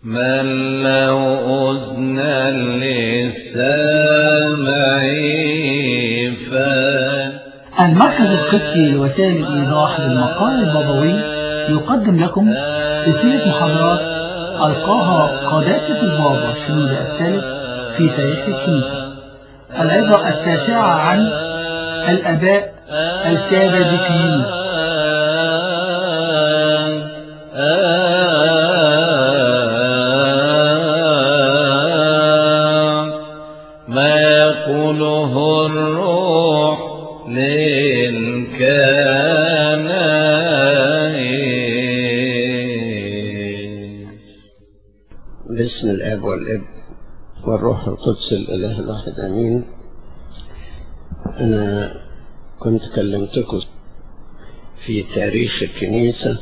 من له أذنا للسامع المركز القدسي لوسائل الإيضاح بالمقال البابوي يقدم لكم سلسلة محاضرات ألقاها قداسة البابا شنودة الثالث في تاريخ الكنيسة. العظة 9 عن الآباء الكبادوكيين. ما يقوله الروح للكنائس. باسم الاب والابن والروح القدس الاله الواحد امين. انا كنت كلمتكم في تاريخ الكنيسة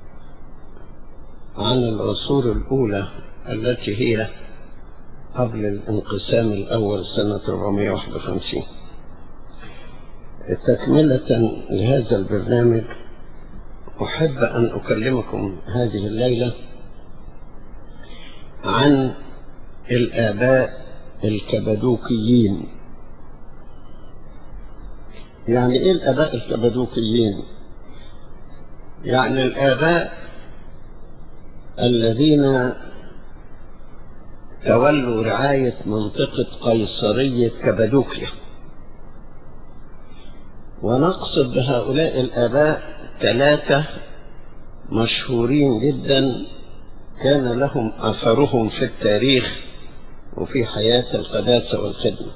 عن العصور الاولى التي هي قبل الانقسام الأول سنة 451. تكملة لهذا البرنامج أحب أن أكلمكم هذه الليلة عن الآباء الكبادوكيين. يعني إيه الآباء الكبادوكيين؟ يعني الآباء الذين تولوا رعاية منطقة قيصرية كبادوكيا، ونقصد بهؤلاء الآباء 3 مشهورين جدا كان لهم أثرهم في التاريخ وفي حياة القداسة والخدمة.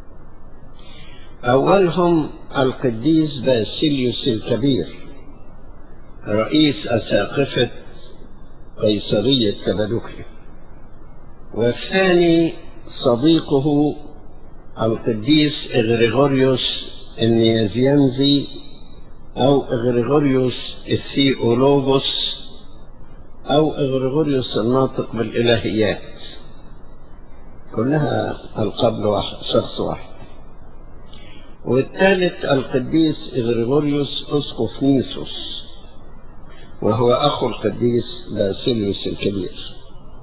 أولهم القديس باسيليوس الكبير رئيس أساقفة قيصرية كبادوكيا، والثاني صديقه القديس إغريغوريوس النيازيانزي أو إغريغوريوس الثيولوغوس أو إغريغوريوس الناطق بالإلهيات، كلها القاب واحد، شخص واحد. والثالث القديس إغريغوريوس أسقف نيسوس، وهو أخو القديس باسيليوس الكبير.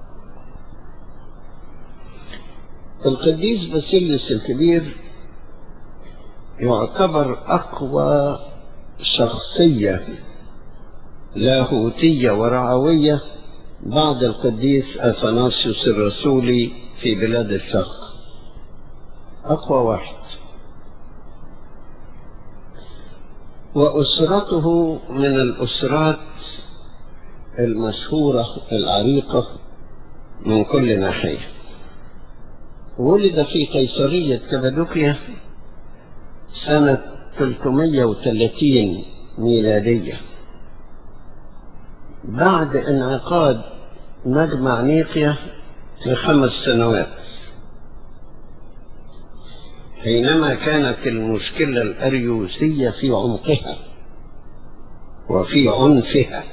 القديس باسيليوس الكبير يعتبر أقوى شخصية لاهوتية ورعوية بعد القديس أثناسيوس الرسولي في بلاد الشرق، أقوى واحد. وأسرته من الأسرات المشهورة العريقة من كل ناحية. ولد في قيصرية كبادوكيا سنة 330 ميلادية بعد انعقاد مجمع نيقيا ل5 سنوات، حينما كانت المشكلة الأريوسية في عمقها وفي عنفها.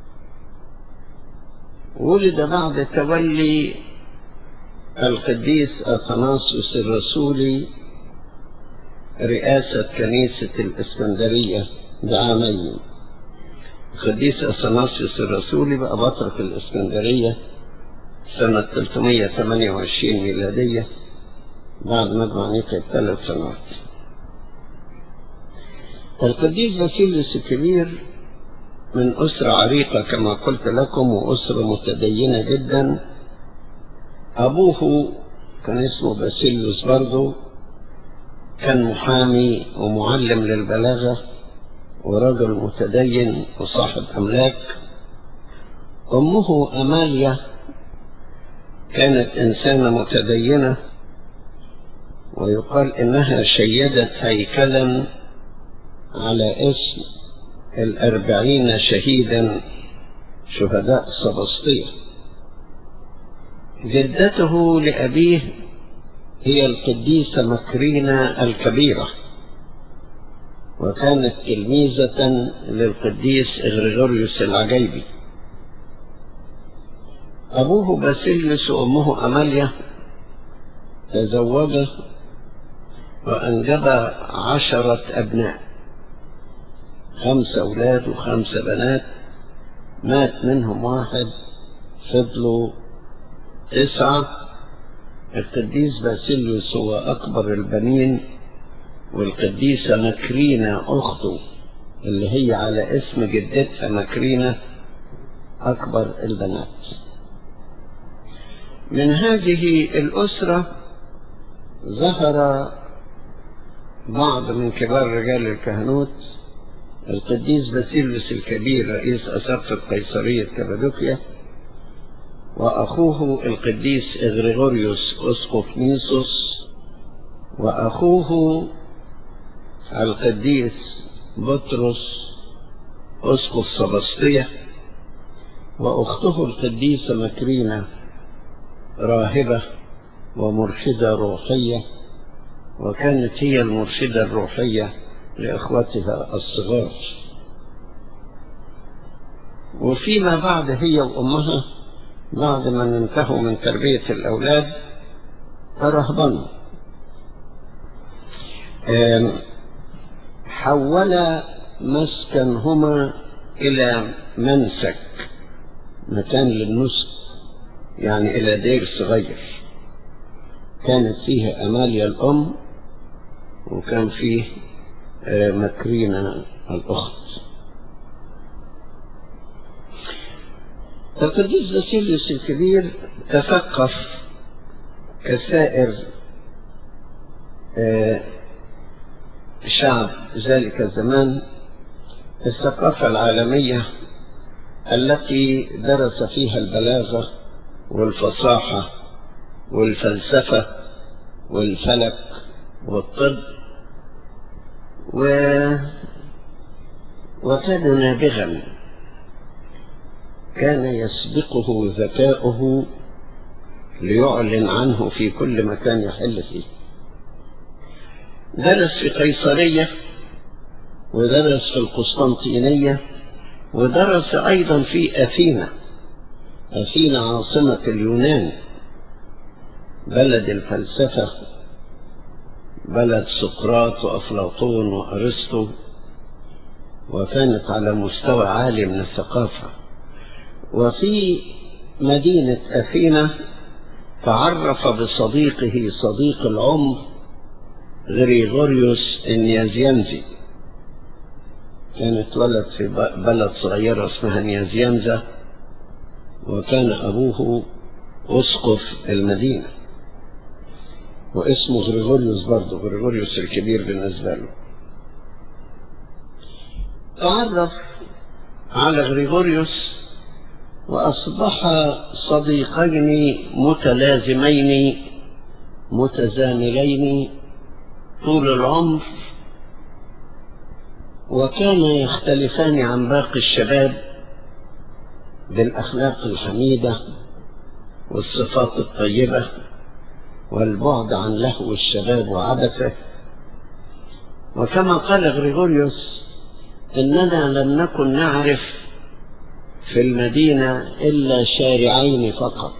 ولد بعد تولي القديس أثناسيوس الرسولي رئاسة كنيسة الإسكندرية بعامين. القديس أثناسيوس الرسولي بقى بطرك الإسكندرية سنة 328 ميلادية بعد مجمع نيقيا ب3 سنوات. القديس باسيليوس الكبير من أسرة عريقة كما قلت لكم، وأسرة متدينة جدا. أبوه كان اسمه باسيليوس برضه، كان محامي ومعلم للبلاغة ورجل متدين وصاحب أملاك. أمه أماليا كانت إنسانة متدينة، ويقال إنها شيدت هيكلا على اسم 40 شهيدا شهداء سبسطية. جدته لأبيه هي القديسة مكرينة الكبيرة، وكانت تلميذة للقديس إغريغوريوس العجيبي. أبوه باسيليوس وأمه أماليا تزوجا وأنجبا 10 أبناء، 5 أولاد و5 بنات. مات منهم واحد، فضلوا 9. القديس باسيليوس هو أكبر البنين، والقديسة مكرينة أخته اللي هي على اسم جدتها مكرينة أكبر البنات. من هذه الأسرة ظهر بعض من كبار رجال الكهنوت: القديس باسيليوس الكبير رئيس أساقفة قيصرية كابادوكيا، وأخوه القديس إغريغوريوس أسقف نيسوس، وأخوه القديس بطرس أسقف سبسطية، وأخته القديسة مكرينة راهبة ومرشدة روحية، وكانت هي المرشدة الروحية لإخوتها الصغار. وفيما بعد هي وأمها بعد ما انتهوا من تربية الأولاد ترهبنوا، حول مسكنهما إلى منسك، مكان للنسك، يعني إلى دير صغير. كانت فيه أماليا الأم، وكان فيه مكرينة الأخت. القديس باسيليوس الكبير تثقف كسائر شعب ذلك الزمان الثقافة العالمية التي درس فيها البلاغة والفصاحة والفلسفة والفلك والطب، وكان نابغا، كان يسبقه ذكاؤه ليعلن عنه في كل مكان يحل فيه. درس في قيصرية، ودرس في القسطنطينية، ودرس أيضا في أثينا. أثينا عاصمة اليونان، بلد الفلسفة، بلد سقراط وأفلاطون وأرسطو، وكانت على مستوى عالي من الثقافة. وفي مدينة أثينا تعرف بصديقه صديق العمر غريغوريوس النيازيانزي. كانت ولد في بلد صغيرة اسمها نيازيانزا، وكان أبوه أسقف المدينة، واسمه غريغوريوس برضه، غريغوريوس الكبير بالنسبة له. تعرف على غريغوريوس وأصبح صديقين متلازمين متزاملين طول العمر، وكانا يختلفان عن باقي الشباب بالأخلاق الحميدة والصفات الطيبة والبعد عن لهو الشباب وعبثه. وكما قال غريغوريوس: إننا لم نكن نعرف في المدينة إلا شارعين فقط،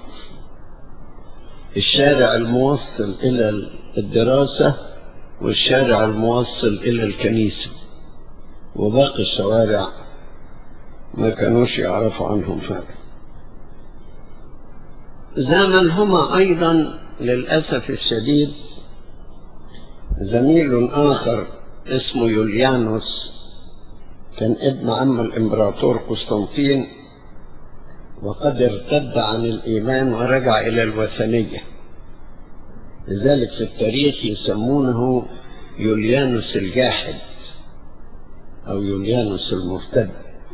الشارع الموصل إلى الدراسة والشارع الموصل إلى الكنيسة، وباقي الشوارع ما كانوش يعرفوا عنهم حاجة. زامنهما أيضا للأسف الشديد زميل آخر اسمه يوليانوس، كان ابن عم الإمبراطور قسطنطين، وقد ارتد عن الإيمان ورجع إلى الوثنية، لذلك في التاريخ يسمونه يوليانوس الجاحد أو يوليانوس المرتد.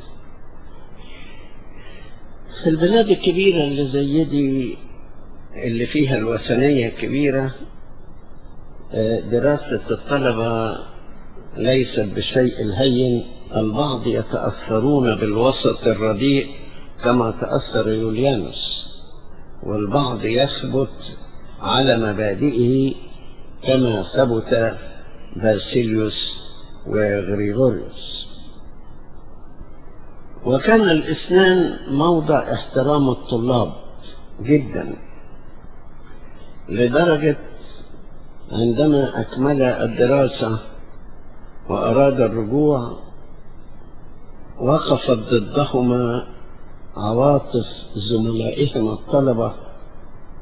في البلاد الكبيرة اللي زي دي اللي فيها الوثنية كبيرة، دراسة الطلبة ليست بالشيء الهين. البعض يتأثرون بالوسط الرديء كما تأثر يوليانوس، والبعض يثبت على مبادئه كما ثبت باسيليوس وغريغوريوس. وكان الاثنان موضع احترام الطلاب جدا، لدرجة عندما أكمل الدراسة وأراد الرجوع وقفت ضدهما عواطف زملائهما الطلبة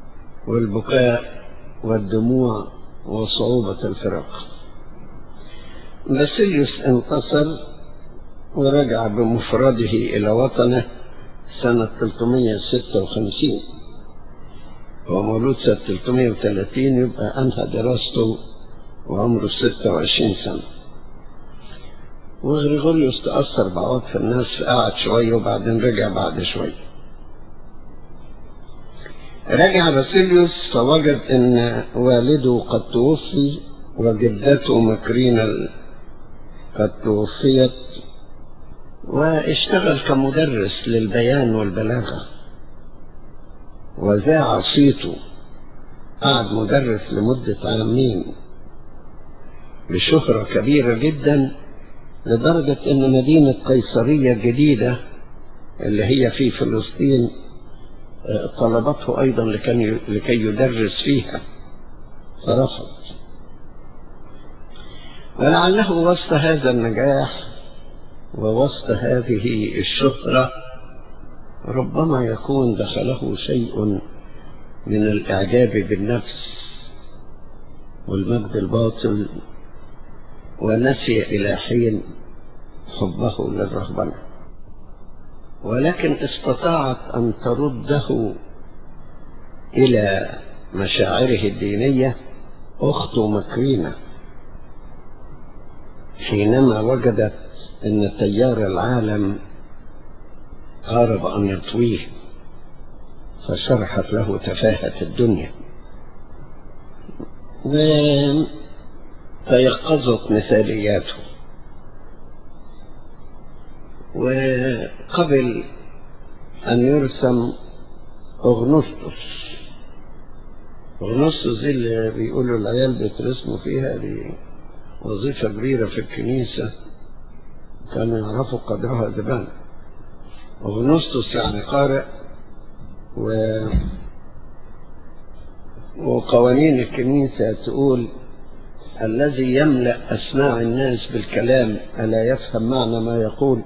والبكاء والدموع وصعوبة الفراق. باسيليوس انتصر ورجع بمفرده إلى وطنه سنة 356. هو مولود سنة 330، يبقى أنهى دراسته وعمره 26 سنة. وغريغوريوس تأثر بعواطف الناس فقعد شوية وبعدين رجع بعد شوية. رجع باسيليوس فوجد أن والده قد توفي وجدته مكرينة قد توفيت، واشتغل كمدرس للبيان والبلاغة وذاع صيته. قعد مدرس لمدة عامين بشهرة كبيرة جدا، لدرجة ان مدينة قيصرية الجديدة اللي هي في فلسطين طلبته ايضا لكي يدرس فيها فرفض. ولعله وسط هذا النجاح ووسط هذه الشهرة ربما يكون دخله شيء من الإعجاب بالنفس والمجد الباطل، ونسي إلى حين حبه للرهبنة. ولكن استطاعت أن ترده إلى مشاعره الدينية أخته مكرينة، حينما وجدت أن تيار العالم قارب أن يطويه، فشرحت له تفاهة الدنيا وتيقظت مثالياته، وقبل أن يرسم أغنسطس. أغنسطس دي اللي بيقولوا العيال بيترسموا فيها، دي وظيفة كبيرة في الكنيسة كانوا يعرفوا قدرها زمان. أغنسطس يعني قارئ، وقوانين الكنيسة تقول الذي يملأ أسماع الناس بالكلام ألا يفهم معنى ما يقول،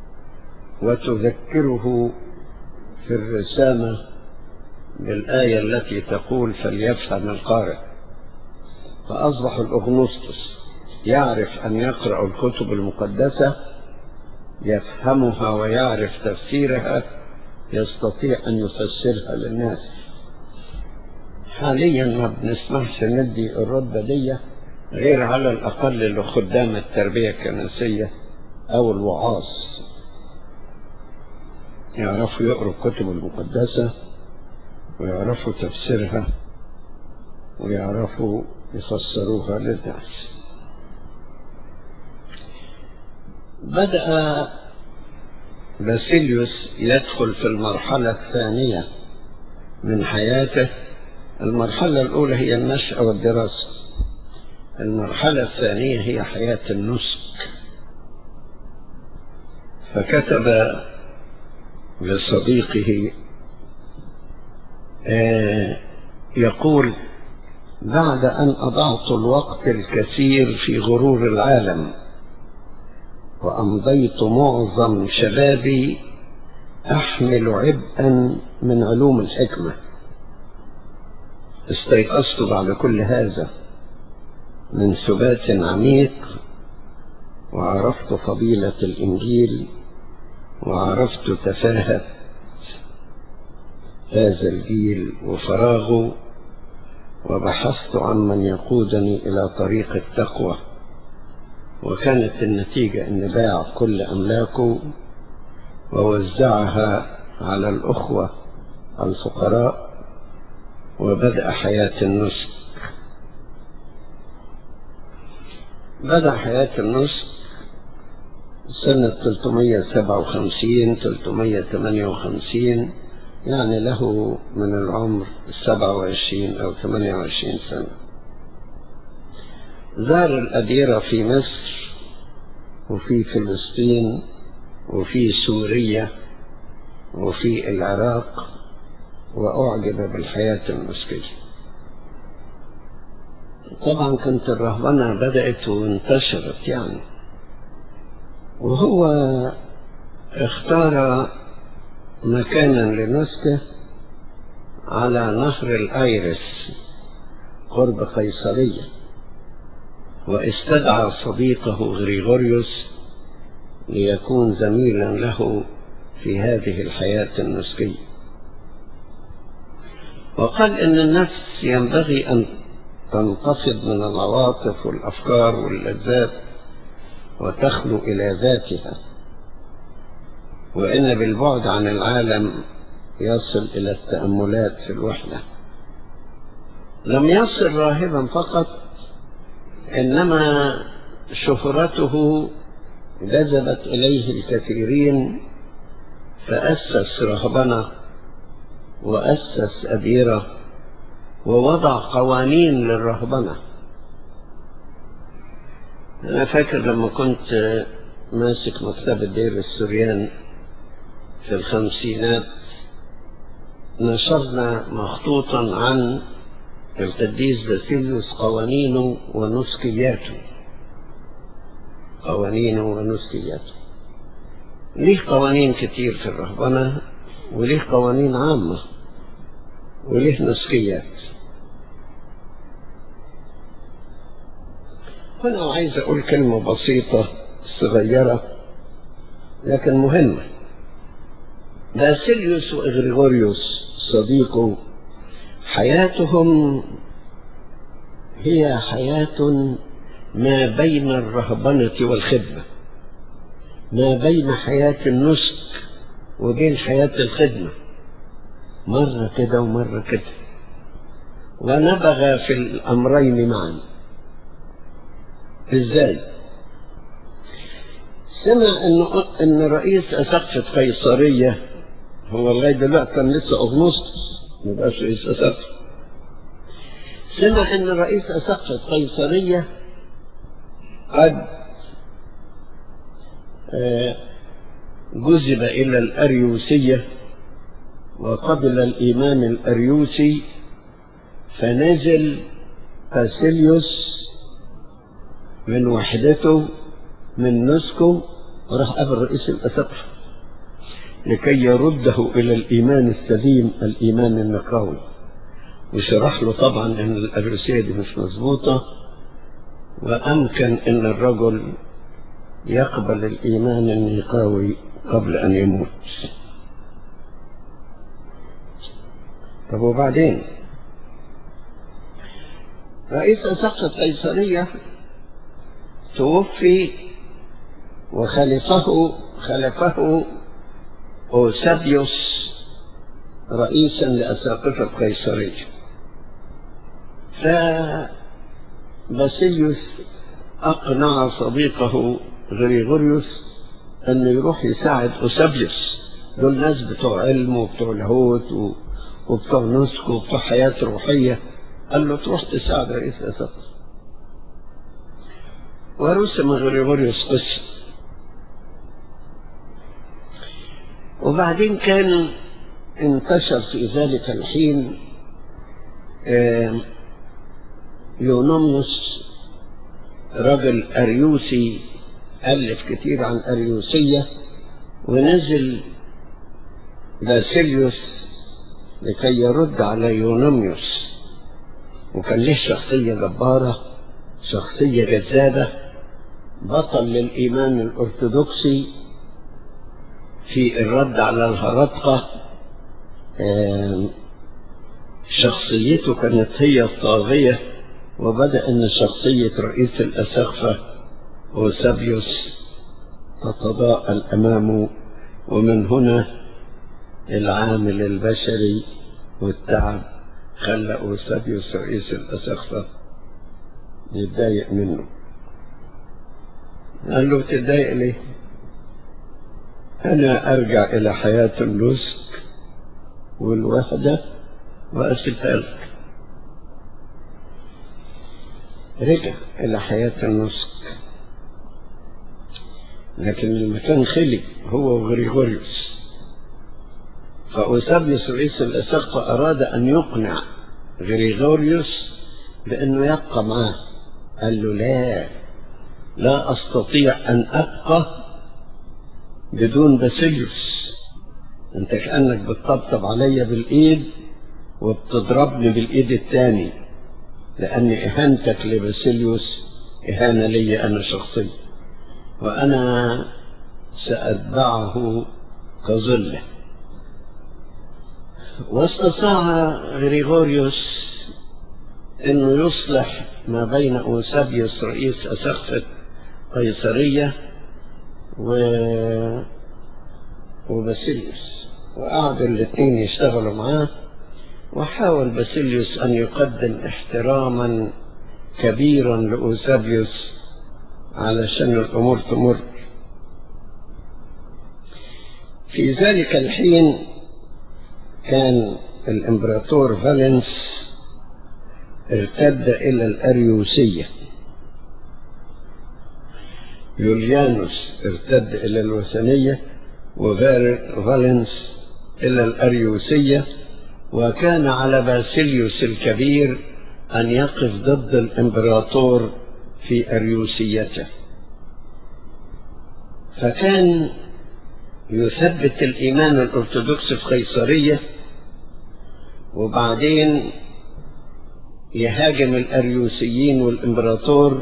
وتذكره في الرسامة بالآية التي تقول فليفهم القارئ. فأصبح الأغنسطس يعرف أن يقرأ الكتب المقدسة، يفهمها ويعرف تفسيرها، يستطيع أن يفسرها للناس. حاليا ما بنسمحش ندي الرتبة دي غير على الأقل لخدام التربية الكنسية أو الوعاظ، يعرفوا يقروا الكتب المقدسة ويعرفوا تفسيرها ويعرفوا يفسروها للناس. بدأ باسيليوس يدخل في المرحلة الثانية من حياته. المرحلة الأولى هي النشأة والدراسة، المرحلة الثانية هي حياة النسك. فكتب لصديقه يقول: بعد أن أضعت الوقت الكثير في غرور العالم وأمضيت معظم شبابي أحمل عبئا من علوم الحكمة، استيقظت بعد كل هذا من ثبات عميق، وعرفت فضيلة الإنجيل، وعرفت تفاهة هذا الجيل وفراغه، وبحثت عن من يقودني إلى طريق التقوى. وكانت النتيجة أن باع كل أملاكه ووزعها على الأخوة الفقراء، وبدأ حياة النسك. بدأ حياة النسك سنة 357 358، يعني له من العمر 27 أو 28 سنة. زار الأديرة في مصر وفي فلسطين وفي سوريا وفي العراق، وأعجب بالحياة النسكية. طبعا كانت الرهبنة بدأت وانتشرت يعني، وهو اختار مكانا لنسكه على نهر الأيرس قرب قيصرية، واستدعى صديقه غريغوريوس ليكون زميلا له في هذه الحياة النسكية. وقال إن النفس ينبغي أن تنتفض من العواطف والأفكار واللذات وتخلو إلى ذاتها، وإن بالبعد عن العالم يصل إلى التأملات في الوحدة. لم يصل راهبا فقط، إنما شهرته جذبت إليه الكثيرين، فأسس رهبنة وأسس أديرة ووضع قوانين للرهبنة. أنا فاكر لما كنت ماسك مكتبة دير السوريان في الخمسينات، نشرنا مخطوطا عن القديس باسيليوس قوانينه ونسكياته. قوانينه ونسكياته ليه قوانين كتير في الرهبنة، وليه قوانين عامة، وليه نسكيات. هنا عايز أقول كلمة بسيطة صغيرة لكن مهمة. باسيليوس وإغريغوريوس صديقه حياتهم هي حياة ما بين الرهبنة والخدمة، ما بين حياة النسك وبين حياة الخدمة، مرة كده ومرة كده، ونبغى في الأمرين معا. إزاي؟ سمع إن رئيس أسقفة قيصرية، هو لغاية دلوقتي كان لسه أغنسطس مبقاش رئيس أسقفة، سمع إن رئيس أسقفة قيصرية قد جذب إلى الأريوسية وقبل الإيمان الأريوسي، فنزل باسيليوس من وحدته من نسكه وراح قابل رئيس الأسقفة لكي يرده إلى الإيمان السليم، الإيمان النقاوي، وشرح له طبعا إن الأريوسية دي مش مظبوطة، وأمكن إن الرجل يقبل الإيمان النقاوي قبل أن يموت. طب وبعدين رئيس أسقفة قيصرية توفي، وخلفه أوسابيوس رئيسا لأساقفة قيصرية. فباسيليوس أقنع صديقه غريغوريوس أن يروح يساعد أوسابيوس. دول ناس بتوع علم وبتوع لاهوت وبتوع نسك وبتوع حياة روحية. قال له تروح تساعد رئيس أسقفة. ورسم غريغوريوس قصة. وبعدين كان انتشر في ذلك الحين يونوميوس، رجل أريوسي ألف كتير عن أريوسية، ونزل باسيليوس لكي يرد على يونوميوس، وكان له شخصية جبارة، شخصية جذابة، بطل للإيمان الأرثوذكسي في الرد على الهرطقة. شخصيته كانت هي الطاغية، وبدأ أن شخصية رئيس الأسقفة أوسابيوس تتضاءل أمامه، ومن هنا العامل البشري والتعب خلى أوسابيوس رئيس الأسقفة يتضايق منه. قال له تتضايق ليه؟ أنا أرجع إلى حياة النسك والوحدة وأسيبها لك. رجع إلى حياة النسك، لكن المكان خلي هو وغريغوريوس. فأوسابيوس رئيس الأسقفة أراد أن يقنع غريغوريوس بأنه يبقى معه. قال له لا أستطيع أن أبقى بدون باسيليوس، أنت كأنك بتطبطب علي بالإيد وبتضربني بالإيد التاني، لأن إهانتك لباسيليوس إهانة لي أنا شخصيا، وأنا سأتبعه كظله. واستطاع غريغوريوس أنه يصلح ما بين أوسابيوس رئيس أسقفة قيصرية وباسيليوس، وقعدوا الاثنين يشتغلوا معاه. وحاول باسيليوس أن يقدم احتراما كبيرا لأوسابيوس علشان الأمور تمر. في ذلك الحين كان الإمبراطور فالنس ارتد إلى الأريوسية، يوليانوس ارتد إلى الوثنية وفالنس إلى الأريوسية، وكان على باسيليوس الكبير أن يقف ضد الإمبراطور في أريوسيته. فكان يثبت الإيمان الأرثوذكسي في قيصرية، وبعدين يهاجم الأريوسيين والإمبراطور،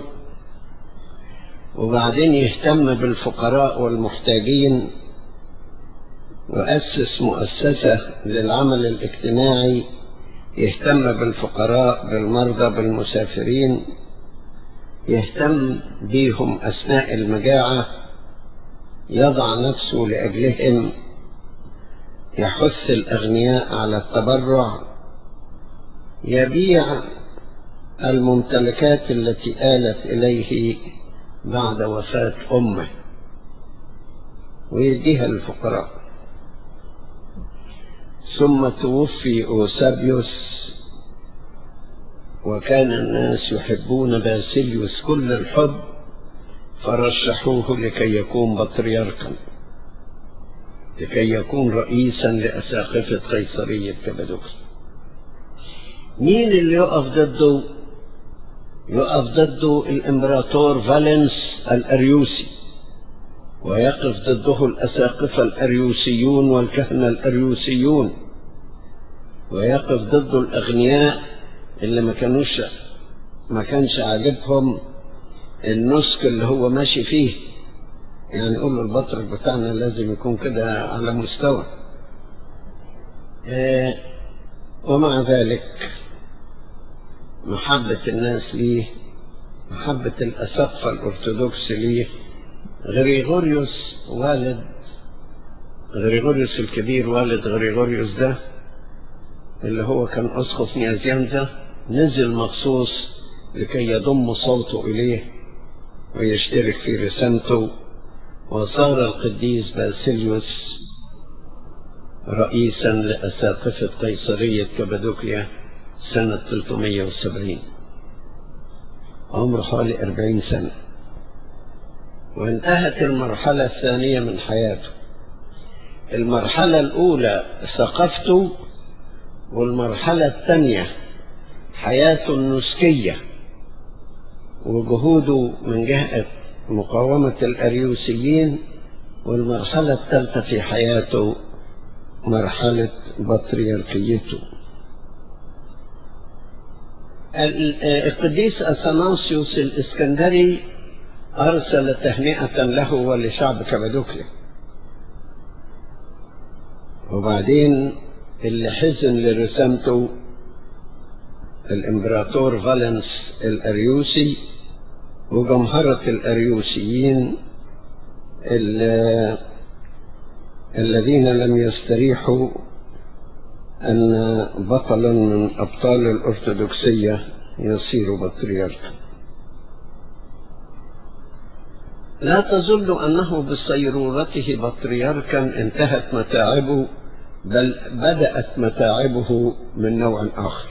وبعدين يهتم بالفقراء والمحتاجين، وأسس مؤسسة للعمل الاجتماعي يهتم بالفقراء بالمرضى بالمسافرين، يهتم بهم أثناء المجاعة، يضع نفسه لأجلهم، يحث الأغنياء على التبرع، يبيع الممتلكات التي آلت إليه بعد وفاة أمه ويديها للفقراء. ثم توفي أوسابيوس، وكان الناس يحبون باسيليوس كل الحب، فرشحوه لكي يكون بطريركا، لكي يكون رئيسا لأساقفة قيصرية كبادوكيا. مين اللي يقف ضده؟ يقف ضده الإمبراطور فالنس الأريوسي، ويقف ضده الأساقفة الأريوسيون والكهنة الأريوسيون، ويقف ضده الأغنياء اللي ما كانش عاجبهم النسك اللي هو ماشي فيه. يعني يقول له البطرك بتاعنا لازم يكون كده على مستوى. ومع ذلك محبة الناس ليه، محبة الأساقفة الأرثوذكس ليه. غريغوريوس الكبير والد غريغوريوس ده اللي هو كان أسقف نيازيانزا، نزل مخصوص لكي يضم صوته إليه ويشترك في رسامته، وصار القديس باسيليوس رئيسا لأساقفة قيصرية كبادوكيا سنة 370، عمره حوالي 40 سنة. وانتهت المرحلة الثانية من حياته. المرحلة الأولى ثقافته، والمرحلة الثانية حياته النسكية وجهوده من جهة مقاومة الأريوسيين، والمرحلة الثالثة في حياته مرحلة بطريركيته. القديس أثناسيوس الإسكندري أرسل تهنئة له ولشعب كبادوكيا، وبعدين اللي حزن لرسامته الإمبراطور فالنس الأريوسي وجمهرة الأريوسيين الذين لم يستريحوا أن بطلا من أبطال الأرثوذكسية يصير بطريركا. لا تظن أنه بصيرورته بطريركا انتهت متاعبه، بل بدأت متاعبه من نوع آخر.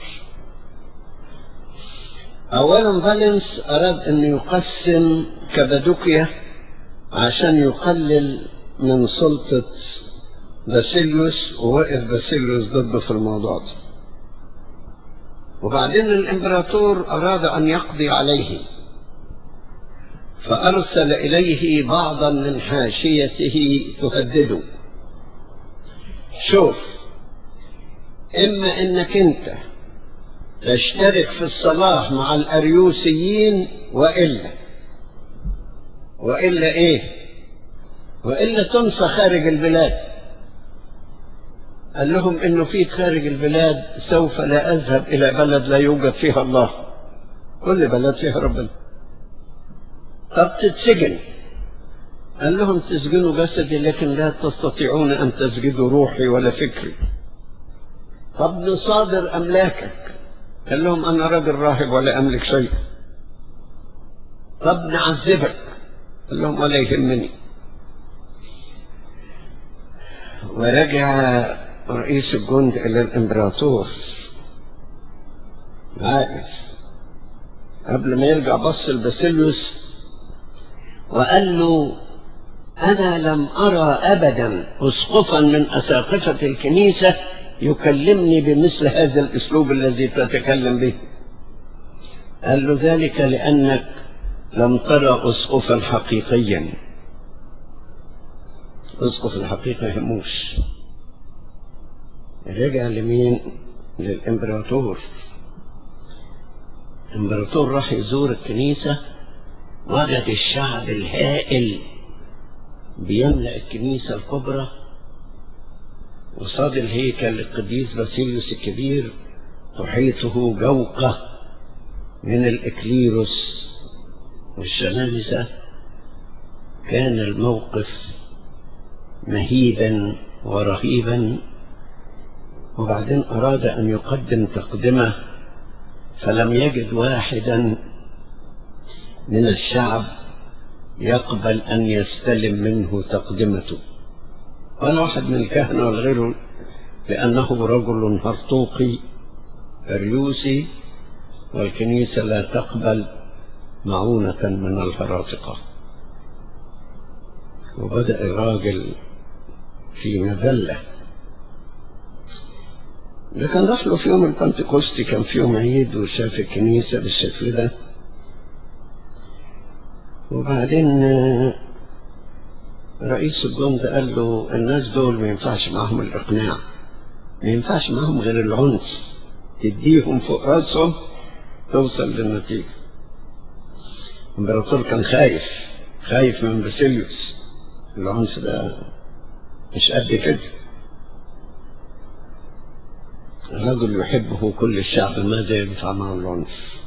أولا فالنس أراد أن يقسم كبادوكيا عشان يقلل من سلطة باسيليوس، ووقف باسيليوس ضده في الموضوع ده. وبعدين الإمبراطور أراد أن يقضي عليه، فأرسل إليه بعضا من حاشيته تهدده. شوف، إما إنك أنت تشترك في الصلاة مع الأريوسيين وإلا إيه؟ وإلا تنسى خارج البلاد. قال لهم إنه في خارج البلاد سوف لا أذهب إلى بلد لا يوجد فيها الله، كل بلد فيها ربنا. طب تتسجن، قال لهم تسجنوا جسدي لكن لا تستطيعون أن تسجدوا روحي ولا فكري. طب نصادر أملاكك، قال لهم أنا راجل راهب ولا أملك شيء. طب نعذبك، قال لهم ولا يهمني. ورجع رئيس الجند إلى الإمبراطور عاجز. قبل ما يرجع بص لباسيليوس وقال له أنا لم أرى أبدا أسقفا من أساقفة الكنيسة يكلمني بمثل هذا الأسلوب الذي تتكلم به. قال له ذلك لأنك لم ترى أسقفا حقيقيا. أسقف الحقيقة يهموش. رجع لمين؟ للإمبراطور. الإمبراطور راح يزور الكنيسة، وجد الشعب الهائل بيملأ الكنيسة الكبرى، وصاد الهيكل القديس باسيليوس الكبير تحيطه جوقة من الإكليروس والشمامسة. كان الموقف مهيبا ورهيبا. وبعدين أراد أن يقدم تقدمة، فلم يجد واحدا من الشعب يقبل أن يستلم منه تقدمته، ولا واحد من الكهنة والغيره، لأنه رجل هرطوقي أريوسي، والكنيسة لا تقبل معونة من الهراطقة. وبدأ الراجل في مذلة. لكن راح له في يوم البنتكوستي، كان في يوم عيد، وشاف الكنيسة بالشكل ده. وبعدين رئيس الجند قال له الناس دول ما ينفعش معهم الإقناع، ما ينفعش معهم غير العنف، تديهم فوق راسهم توصل للنتيجة. الإمبراطور كان خايف من باسيليوس، العنف ده مش قد كده. الرجل يحبه كل الشعب، ماذا ينفع معه العنف؟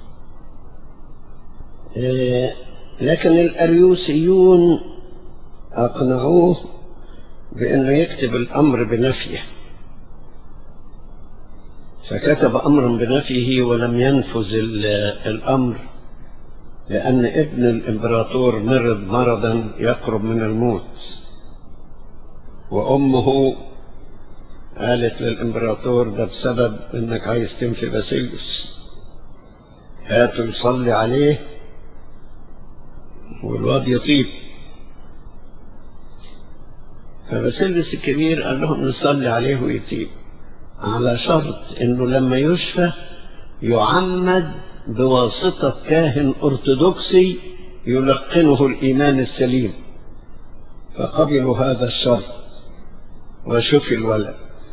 لكن الأريوسيون أقنعوه بأنه يكتب الأمر بنفيه، فكتب أمرا بنفيه ولم ينفذ الأمر، لأن ابن الإمبراطور مرض مرضا يقرب من الموت. وأمه قالت للإمبراطور ده بسبب أنك عايز تنفي باسيليوس، هاتوا يصلي عليه والواد يطيب. فباسيليوس الكبير قال لهم نصلي عليه ويطيب، على شرط انه لما يشفى يعمد بواسطة كاهن أرثوذكسي يلقنه الإيمان السليم. فقبلوا هذا الشرط وشفي الولد.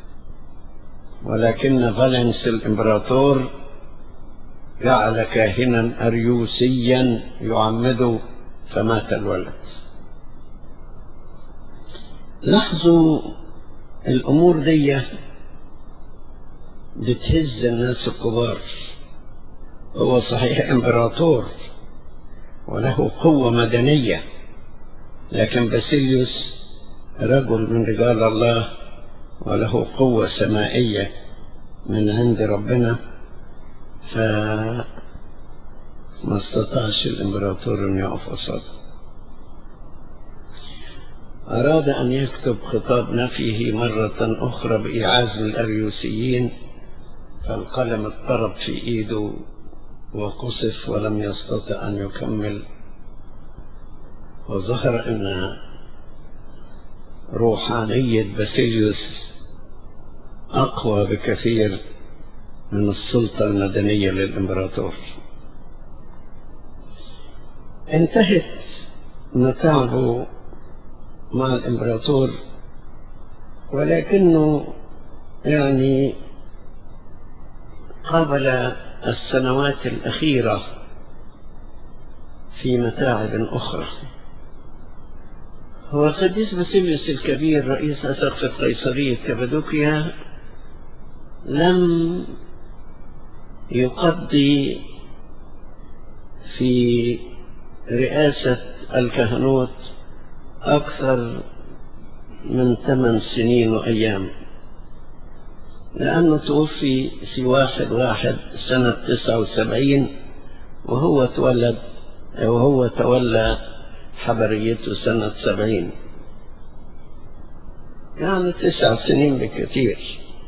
ولكن فالنس الإمبراطور جعل كاهنا أريوسيا يعمده، فمات الولد. لاحظوا الأمور دي بتهز الناس الكبار. هو صحيح إمبراطور وله قوة مدنية، لكن باسيليوس رجل من رجال الله وله قوة سمائية من عند ربنا، فما استطاعش الإمبراطور أن يقف قصاده. أراد أن يكتب خطاب نفيه مرة أخرى بإيعاز الأريوسيين، فالقلم اضطرب في إيده وقصف ولم يستطع أن يكمل. وظهر أن روحانية باسيليوس أقوى بكثير من السلطة المدنية للإمبراطور. انتهت متاعبه مع الإمبراطور، ولكنه يعني قابل السنوات الأخيرة في متاعب أخرى. هو القديس باسيليوس الكبير رئيس أسقفة قيصرية كابادوكيا لم يقضي في رئاسة الكهنوت أكثر من 8 سنين وأيام، لأنه توفي في 1/1 سنة 79، وهو تولى حبريته سنة 70، يعني 9 سنين بكثير.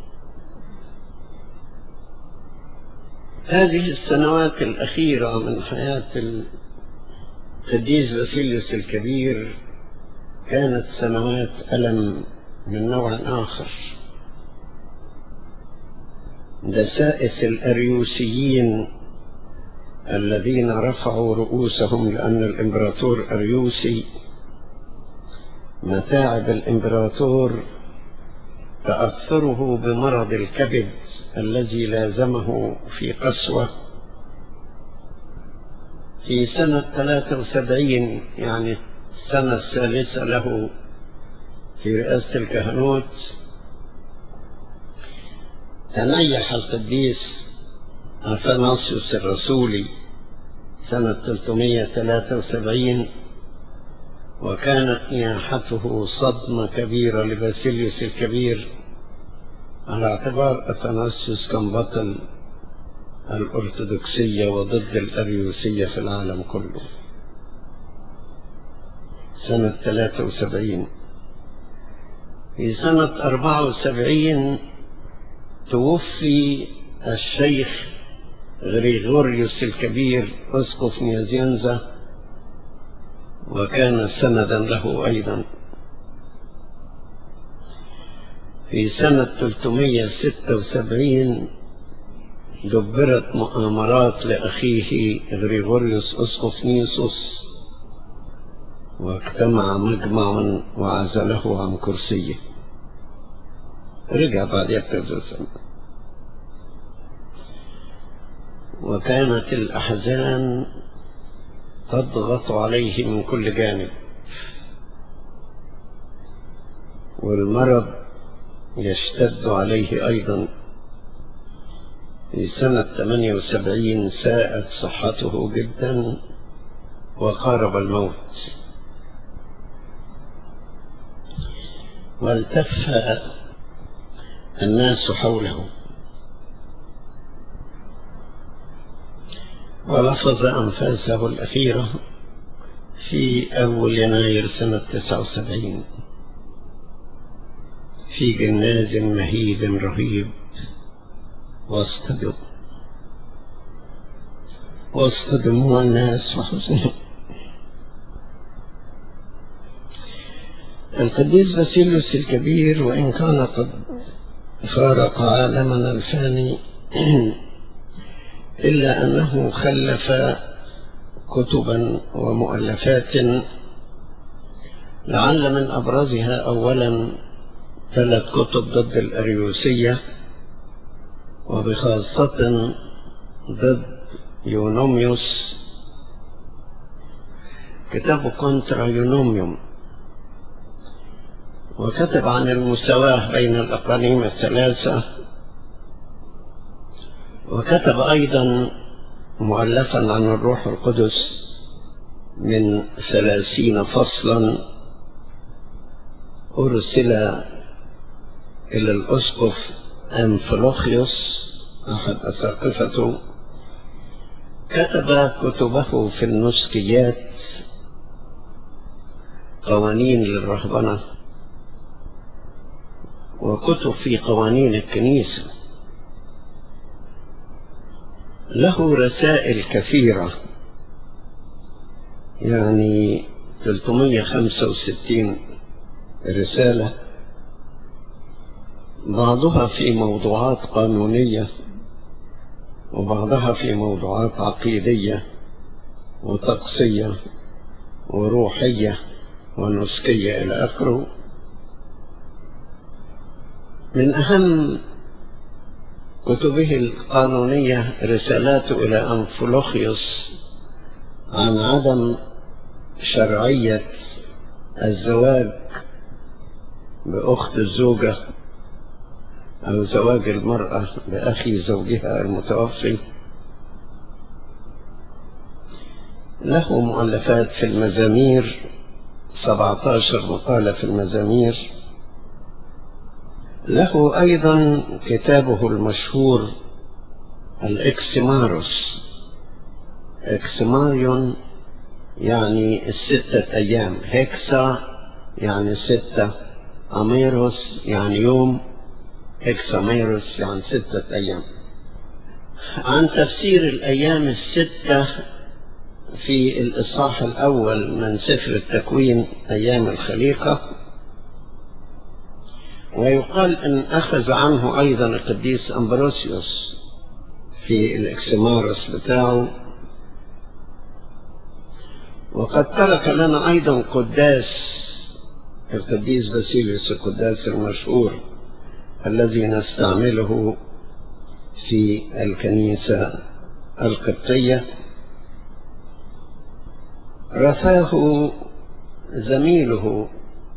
هذه السنوات الأخيرة من حياة القديس باسيليوس الكبير كانت سنوات ألم من نوع آخر. دسائس الأريوسيين الذين رفعوا رؤوسهم لأن الإمبراطور أريوسي، متاعب الإمبراطور تأثره بمرض الكبد الذي لازمه في قسوة في سنة 73، يعني السنة الثالثة له في رئاسة الكهنوت. تنيح القديس أثناسيوس الرسولي سنة 373، وكانت نياحته صدمة كبيرة لباسيليوس الكبير، على اعتبار أثناسيوس كان بطل الأرثوذكسية وضد الأريوسية في العالم كله. سنة 73. في سنة 74 توفي الشيخ غريغوريوس الكبير أسقف نيازينزا، وكان سندا له أيضا. في سنة 376 دبرت مؤامرات لأخيه غريغوريوس أسقف نيسوس، واجتمع مجمع وعزله عن كرسيه. رجع بعد كذا سنة، وكانت الأحزان تضغط عليه من كل جانب، والمرض يشتد عليه أيضا. في سنة 78 ساءت صحته جدا وقارب الموت، والتف الناس حوله، ولفظ أنفاسه الأخيرة في أول يناير سنة 79 في جناز مهيب رهيب وسط دموع الناس وحزنهم. القديس باسيليوس الكبير وإن كان قد فارق عالمنا الفاني إلا أنه خلف كتبا ومؤلفات، لعل من أبرزها أولا 3 كتب ضد الأريوسية، وبخاصة ضد يونوميوس، كتابه كونترا يونوميوم، وكتب عن المساواة بين الأقانيم ال3، وكتب أيضا مؤلفا عن الروح القدس من 30 فصلا أرسل إلى الأسقف أنفلوخيوس أحد أساقفته. كتب كتبه في النسكيات، قوانين للرهبنة، وكتب في قوانين الكنيسة. له رسائل كثيرة، يعني 365 رسالة، بعضها في موضوعات قانونية، وبعضها في موضوعات عقيدية وطقسية وروحية ونسكية إلى آخره. من أهم كتبه القانونية رسالات إلى أنفلوخيوس عن عدم شرعية الزواج بأخت الزوجة أو زواج المرأة بأخي زوجها المتوفي. له مؤلفات في المزامير، 17 مقالة في المزامير. له أيضا كتابه المشهور الإكسماروس. إكسماريون يعني 6 أيام، هكسا يعني 6، أميروس يعني يوم، هكساميروس يعني 6 أيام. عن تفسير الأيام 6 في الإصحاح الأول من سفر التكوين أيام الخليقة. ويقال أن أخذ عنه أيضا القديس أمبروسيوس في الإكسماروس بتاعه. وقد ترك لنا أيضا قداس القديس باسيليوس القداس المشهور الذي نستعمله في الكنيسة القبطية. رثاه زميله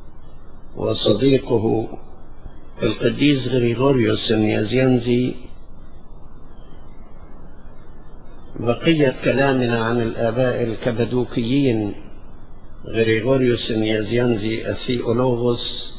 وصديقه القديس غريغوريوس النيازيانزي بقية كلامنا عن الآباء الكبدوكيين غريغوريوس النيازيانزي الثيولوغوس